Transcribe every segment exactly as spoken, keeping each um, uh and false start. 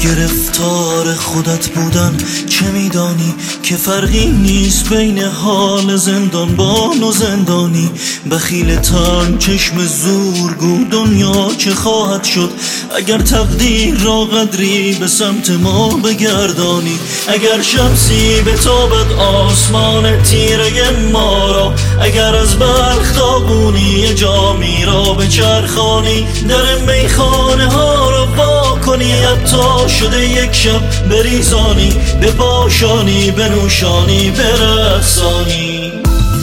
گرفتار خودت بودن چه میدانی که فرقی نیست بین حال زندانبان و زندانی. بخیل تن چشم زورگو دنیا چه خواهد شد اگر تقدیر را قدری به سمت ما بگردانی. اگر شمسی بتابد آسمان تیره ما را، اگر از بلخ داغونی جامی را بچرخانی، در میخانه ها را وا کنی، حتی شده یک شب بریزانی، بپاشانی، بنوشانی، برقصانی.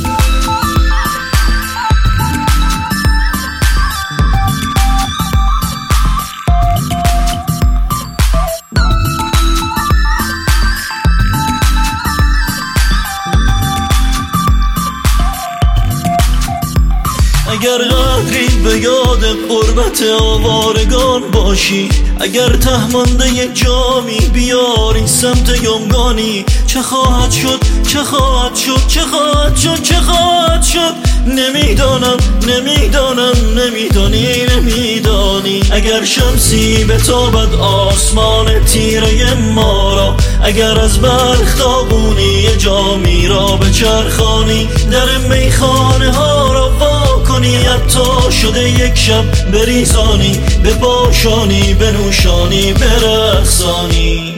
اگر قدری به یاد قربت آوارگان باشی، اگر تهمانده یک جامی بیاری سمت یمگانی، چه خواهد شد، چه خواهد شد، چه خواهد شد، چه خواهد شد؟ نمیدانم، نمیدانم، نمیدانی، نمیدانی. اگر شمسی بتابد آسمان تیره ما را، اگر از بلخ داغونی جامی را بچرخانی، در میخانه ها را وا کنی، حتی شده یک شب بریزانی، بپاشانی، بنوشانی، برقصانی.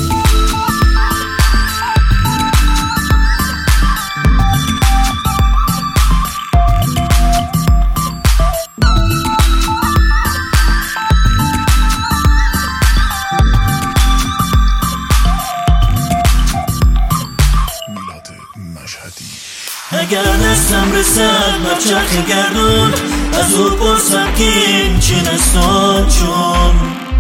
اگر دستم رسد بر چرخ گردون، از او پرسم که این چی نستان، چون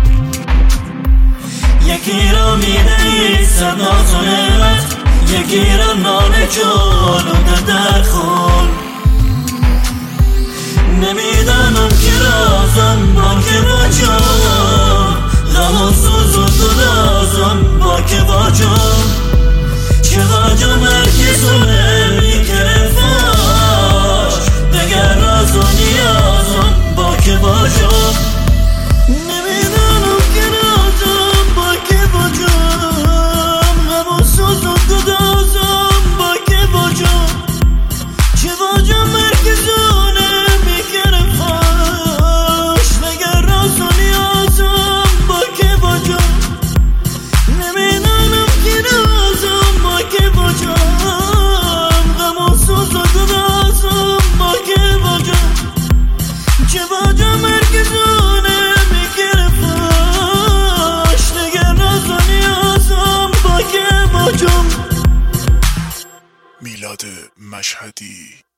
یکی را میدهید صد ناز و نعمت، یکی را نان جان و در خون. نمیدانم که رازم با که با جان، غم و سوز و گدازم با که با جان. چه واجم هرکی ظلمی که فاش، دگر راز و نیازم با که با جان. نمیدانم که رازم با که با جان، غم و سوز و گدازم با که با جان. چه واجم هرکی ظلمی که فاش، دگر راز و نیازم با که با جان. نمیدانم که رازم با که با جان، غم و سوز و گدازم با که با جان. چه واجم هرگزونه میگره فاش، دیگر راز و نیازم با که با جان. میلاد مشهدی.